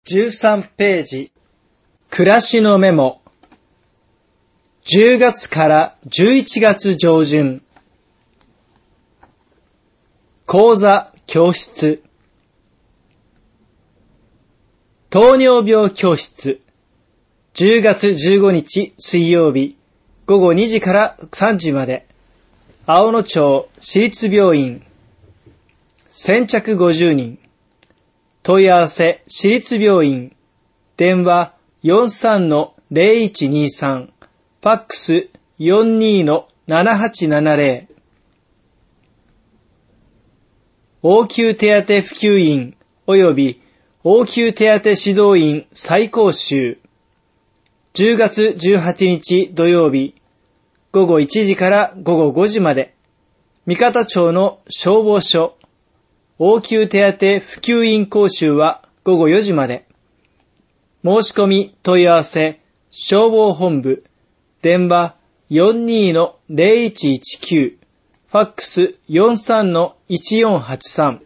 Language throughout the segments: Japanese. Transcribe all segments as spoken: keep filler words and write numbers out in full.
じゅうさんページ、暮らしのメモ。じゅうがつからじゅういちがつ上旬。講座教室。糖尿病教室。じゅうがつじゅうごにち水曜日、ごごにじからさんじまで。青野町市立病院。先着ごじゅうにん。問い合わせ市立病院。電話 よんさんのゼロいちにさん。ファックス よんにのななはちななゼロ。応急手当普及員及び応急手当指導員再講習。じゅうがつじゅうはちにち土曜日、ごごいちじからごごごじまで。三方町の消防署。応急手当普及員講習はごごよじまで。申し込み問い合わせ消防本部。電話 よんにのゼロいちいちきゅう。ファックス よんさんのいちよんはちさん。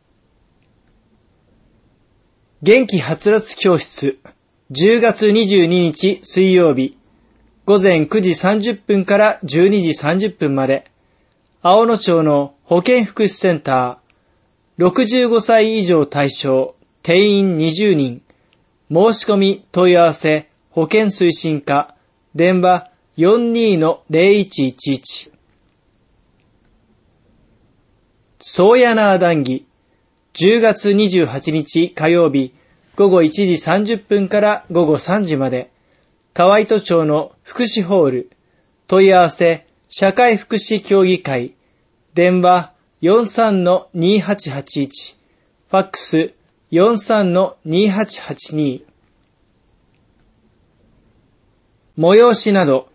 元気はつらつ教室。じゅうがつにじゅうににち水曜日、ごぜんくじさんじゅっぷんからじゅうにじさんじゅっぷんまで。青野町の保健福祉センター。ろくじゅうごさい以上対象、定員にじゅうにん。申し込み問い合わせ保健推進課。電話 よんにのゼロいちいちいち。宗谷縄談義。じゅうがつにじゅうはちにち火曜日、ごごいちじさんじゅっぷんからごごさんじまで。河合戸町の福祉ホール。問い合わせ社会福祉協議会。電話 よんさんのにはちはちいち。ファックス よんさんのにはちはちに。催しなど。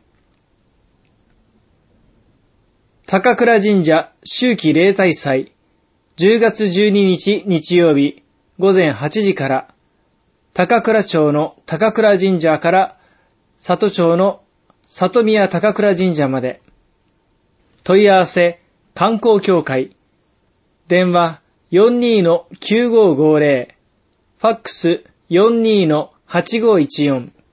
高倉神社秋季例大祭。じゅうがつじゅうににち日曜日、ごぜんはちじから。高倉町の高倉神社から里町の里宮高倉神社まで。問い合わせ観光協会。電話 よんにのきゅうごごゼロ。ファックス よんにのはちごいちよん。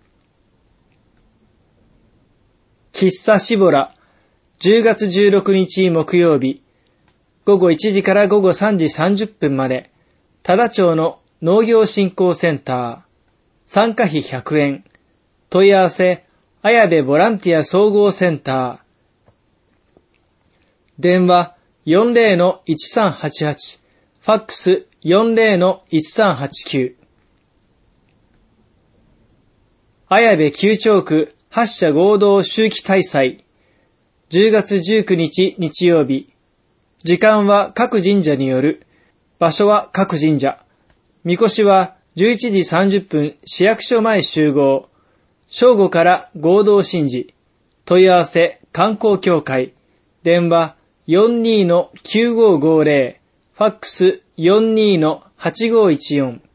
喫茶しぼら。じゅうがつじゅうろくにち木曜日、ごごいちじからごごさんじさんじゅっぷんまで。多田町の農業振興センター。参加費ひゃくえん。問い合わせ綾部ボランティア総合センター。電話 よんぜろのいちさんはちはち。ファックス よんぜろのいちさんはちきゅう。綾部旧町区八社合同秋季大祭。じゅうがつじゅうくにち日曜日。時間は各神社による。場所は各神社。みこしはじゅういちじさんじゅっぷん市役所前集合。正午から合同神事。問い合わせ観光協会。電話 よんにのきゅうごごゼロ。ファックス よんにのはちごいちよん。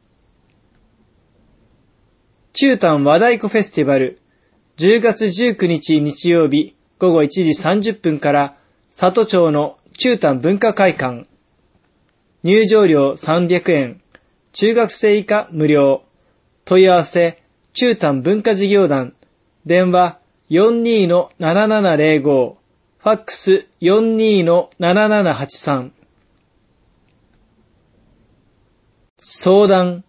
中丹和太鼓フェスティバル。じゅうがつじゅうくにち日曜日、ごごいちじさんじゅっぷんから里町の中丹文化会館。入場料さんびゃくえん。中学生以下無料。問い合わせ中丹文化事業団。電話 よんにのななななゼロご。ファックス よんにのななななはちさん。相談。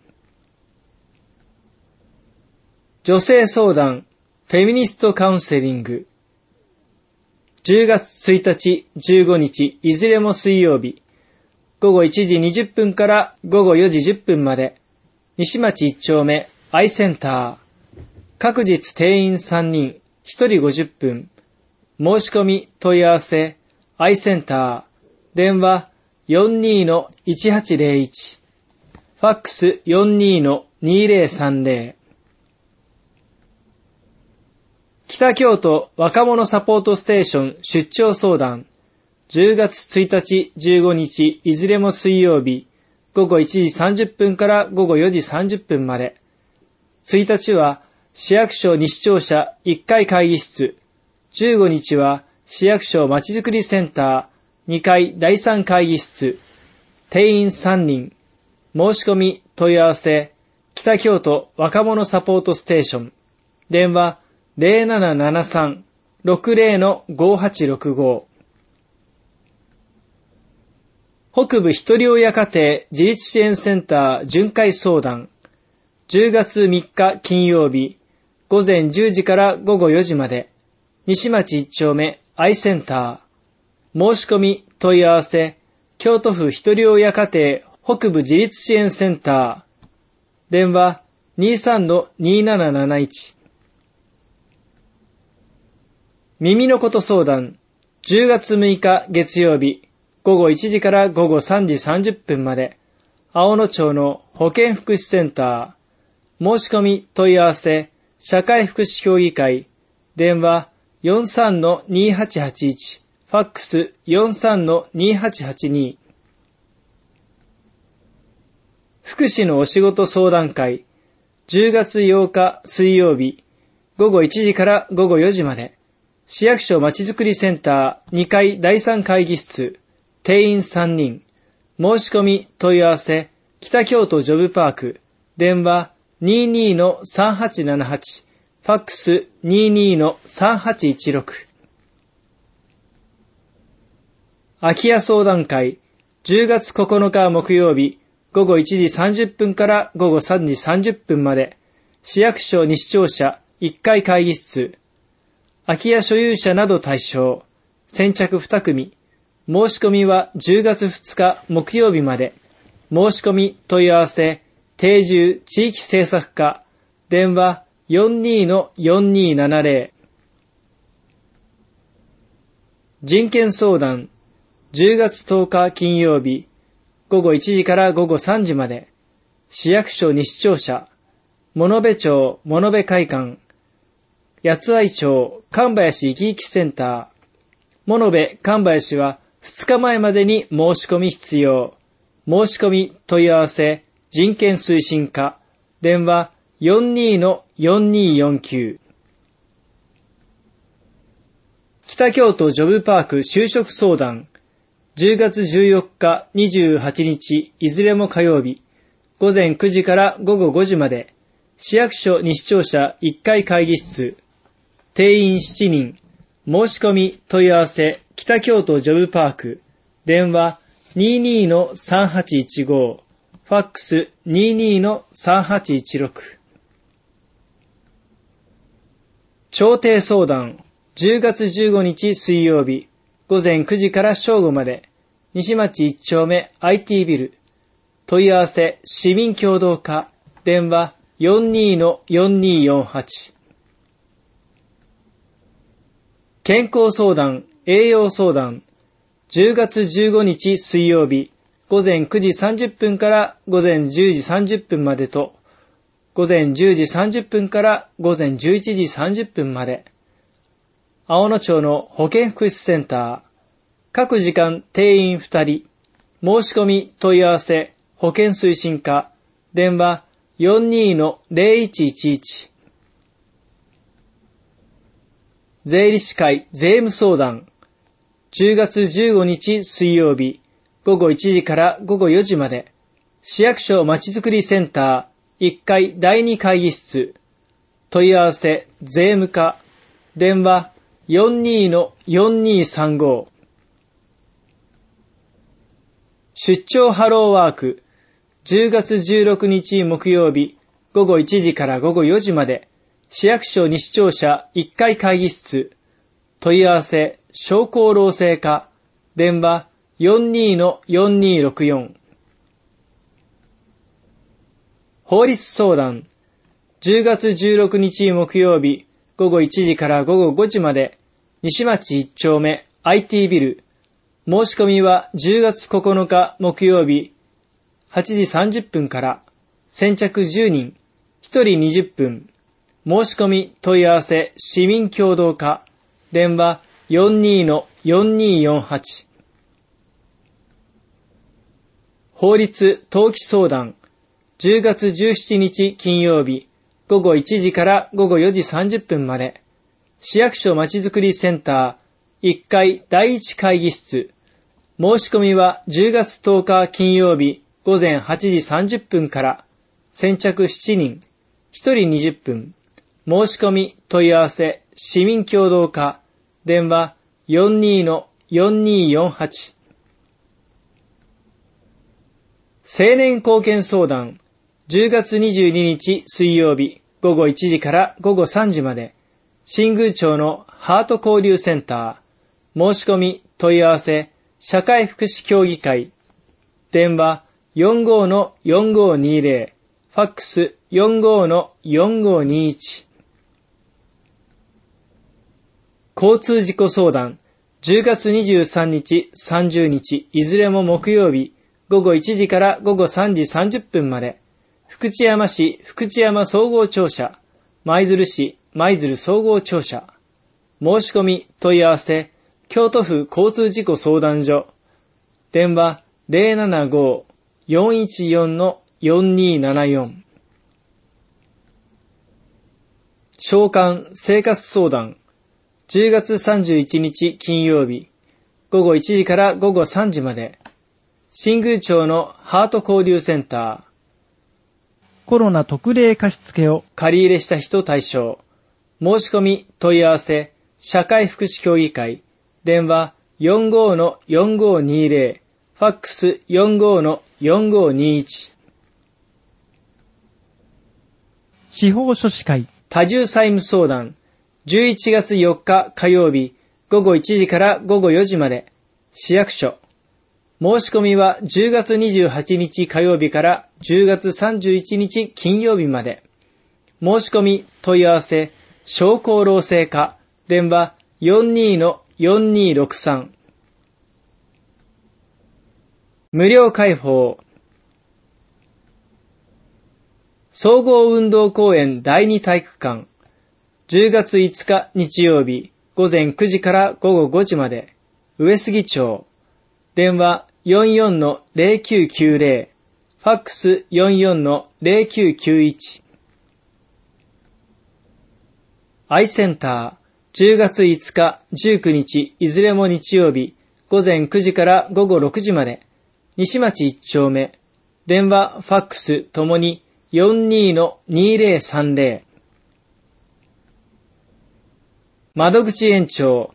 女性相談。フェミニストカウンセリング。じゅうがつついたち、じゅうごにち、いずれも水曜日。ごごいちじにじゅっぷんからごごよじじゅっぷんまで。西町いちちょうめ、アイセンター。各日定員さんにん、ひとりごじゅっぷん。申し込み問い合わせ、アイセンター。電話 よんにのいちはちゼロいち。ファックス よんにのにぜろさんぜろ。北京都若者サポートステーション出張相談。じゅうがつついたち、じゅうごにち、いずれも水曜日、ごごいちじさんじゅっぷんからごごよじさんじゅっぷんまで。ついたちは市役所西庁舎いっかい会議室。じゅうごにちは市役所まちづくりセンターにかいだいさん会議室。定員さんにん。申し込み問い合わせ北京都若者サポートステーション。電話 ゼロななななさん ろくゼロ のごはちろくご。北部ひとり親家庭自立支援センター巡回相談。じゅうがつみっか金曜日、午前じゅうじから午後よじまで、西町いち丁目アイセンター。申し込み問い合わせ、京都府ひとり親家庭北部自立支援センター。電話 にさんのになななないち。耳のこと相談。じゅうがつむいか月曜日、午後いちじから午後さんじさんじゅっぷんまで、青野町の保健福祉センター。申し込み問い合わせ、社会福祉協議会。電話 よんさんのにはちはちいち。ファックス よんさんのにはちはちに。福祉のお仕事相談会。じゅうがつようか水曜日、午後いちじから午後よじまで、市役所まちづくりセンターにかいだいさん会議室。定員さんにん。申し込み問い合わせ、北京都ジョブパーク。電話 にじゅうにのさんはちななはち。ファックス にじゅうにのさんはちいちろく。空き家相談会。じゅうがつここのか木曜日、午後いちじさんじゅっぷんから午後さんじさんじゅっぷんまで、市役所西庁舎いっかい会議室。空き家所有者など対象。先着に組。申し込みはじゅうがつふつか木曜日まで。申し込み問い合わせ、定住地域政策課。電話 よんにのよんにーななゼロ。人権相談。じゅうがつとおか金曜日、午後いちじから午後さんじまで、市役所西庁舎、物部町物部会館、八愛町神林生き生きセンター、物部神林はふつかまえまでに申し込み必要。申し込み問い合わせ、人権推進課、電話 よんにのよんにーよんきゅう。北京都ジョブパーク就職相談。じゅうがつじゅうよっか、にじゅうはちにち、いずれも火曜日、午前くじから午後ごじまで、市役所西庁舎いっかい会議室。定員しちにん。申し込み問い合わせ、北京都ジョブパーク。電話 にじゅうにのさんはちいちご。ファックス にじゅうにのさんはちいちろく。調停相談。じゅうがつじゅうごにち水曜日、午前くじから正午まで、西町いち丁目 アイティー ビル。問い合わせ、市民協働課。電話 よんにのよんにーよんはち。健康相談、栄養相談。じゅうがつじゅうごにち水曜日、午前くじさんじゅっぷんから午前じゅうじさんじゅっぷんまでと、午前じゅうじさんじゅっぷんから午前じゅういちじさんじゅっぷんまで、青野町の保健福祉センター。各時間定員ふたり。申し込み問い合わせ、保健推進課。電話 よんにのゼロいちいちいち。税理士会税務相談。じゅうがつじゅうごにち水曜日、午後いちじから午後よじまで、市役所まちづくりセンターいっかいだいに会議室。問い合わせ、税務課。電話 よんにのよんにーさんご。出張ハローワーク。じゅうがつじゅうろくにち木曜日、午後いちじから午後よじまで、市役所西庁舎いっかい会議室。問い合わせ、商工労政課。電話 よんにのよんにーろくよん。法律相談。じゅうがつじゅうろくにち木曜日、午後いちじから午後ごじまで、西町いち丁目 アイティー ビル。申し込みはじゅうがつここのか木曜日、はちじさんじゅっぷんから、先着じゅうにん、ひとりにじゅっぷん。申し込み問い合わせ、市民協働課。電話 よんにのよんにーよんはち。法律登記相談。じゅうがつじゅうしちにち金曜日、午後いちじから午後よじさんじゅっぷんまで、市役所まちづくりセンターいっかいだいいち会議室。申し込みはじゅうがつとおか金曜日午前はちじさんじゅっぷんから、 先着しちにん、ひとりにじゅっぷん。申し込み、問い合わせ、市民協働課、電話 よんにーのよんにーよんはち。青年貢献相談、じゅうがつにじゅうににち水曜日、ごごいちじからごごさんじまで、新宮町のハート交流センター、申し込み、問い合わせ、社会福祉協議会、電話 よんごーのよんごーにーぜろ、ファックス よんごーのよんごーにーいち。交通事故相談、じゅうがつにじゅうさんにち、さんじゅうにち、いずれも木曜日、ごごいちじからごごさんじさんじゅっぷんまで、福知山市福知山総合庁舎、舞鶴市舞鶴総合庁舎。申し込み、問い合わせ、京都府交通事故相談所。電話 ゼロななごーよんいちよんのよんにーななよん。召喚生活相談、じゅうがつさんじゅういちにち金曜日、ごごいちじからごごさんじまで、新宮町のハート交流センター、 コロナ特例貸付を借り入れした人対象、申し込み、問い合わせ、社会福祉協議会、電話 よんごーのよんごーにーぜろ、ファックス よんごーのよんごーにーいち。 司法書士会多重債務相談、じゅういちがつよっか火曜日、ごごいちじからごごよじまで、市役所。申し込みはじゅうがつにじゅうはちにち火曜日からじゅうがつさんじゅういちにち金曜日まで。申し込み、問い合わせ、商工労政課、電話 よんにーのよんにーろくさん。無料開放。総合運動公園だいに体育館、じゅうがついつか日曜日、ごぜんくじからごごごじまで、上杉町。電話 よんよんのぜろきゅうきゅうぜろ、ファックス よんよんのぜろきゅうきゅういち。アイセンター、じゅうがついつか、じゅうくにち、いずれも日曜日、ごぜんくじからごごろくじまで、西町いっちょうめ、電話、ファックスともに よんにーのにーぜろさんぜろ。窓口延長。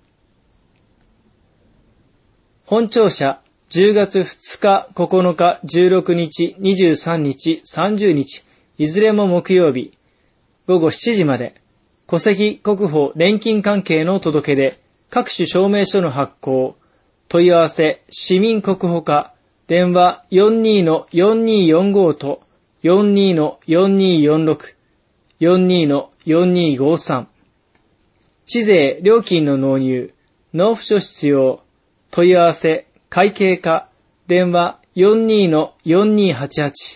本庁舎、じゅうがつふつか、ここのか、じゅうろくにち、にじゅうさんにち、さんじゅうにち、いずれも木曜日、ごごしちじまで、戸籍、国保、年金関係の届け出、各種証明書の発行、問い合わせ、市民国保課、電話 よんにーのよんにーよんご と よんにーのよんにーよんろく、よんにーのよんにーごさん。市税、料金の納入、納付書必要、問い合わせ、会計課、電話 よんにーのよんにーはちはち。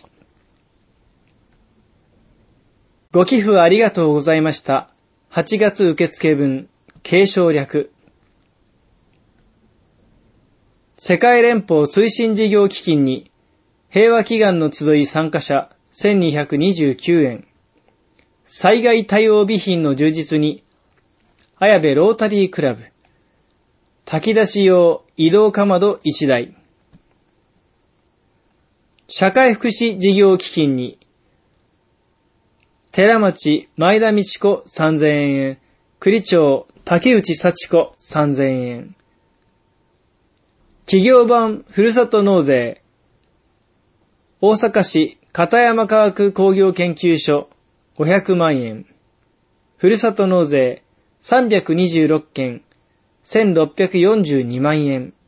ご寄付ありがとうございました。はちがつ受付分、継承略。世界連邦推進事業基金に、平和祈願の集い参加者せんにひゃくにじゅうきゅうえん。災害対応備品の充実に、綾部ロータリークラブ。炊き出し用移動かまどいちだい。社会福祉事業基金に、寺町前田道子さんぜんえん、栗町竹内幸子さんぜんえん。企業版ふるさと納税、大阪市片山科学工業研究所ごひゃくまんえん。ふるさと納税さんびゃくにじゅうろっけんせんろっぴゃくよんじゅうにまんえん。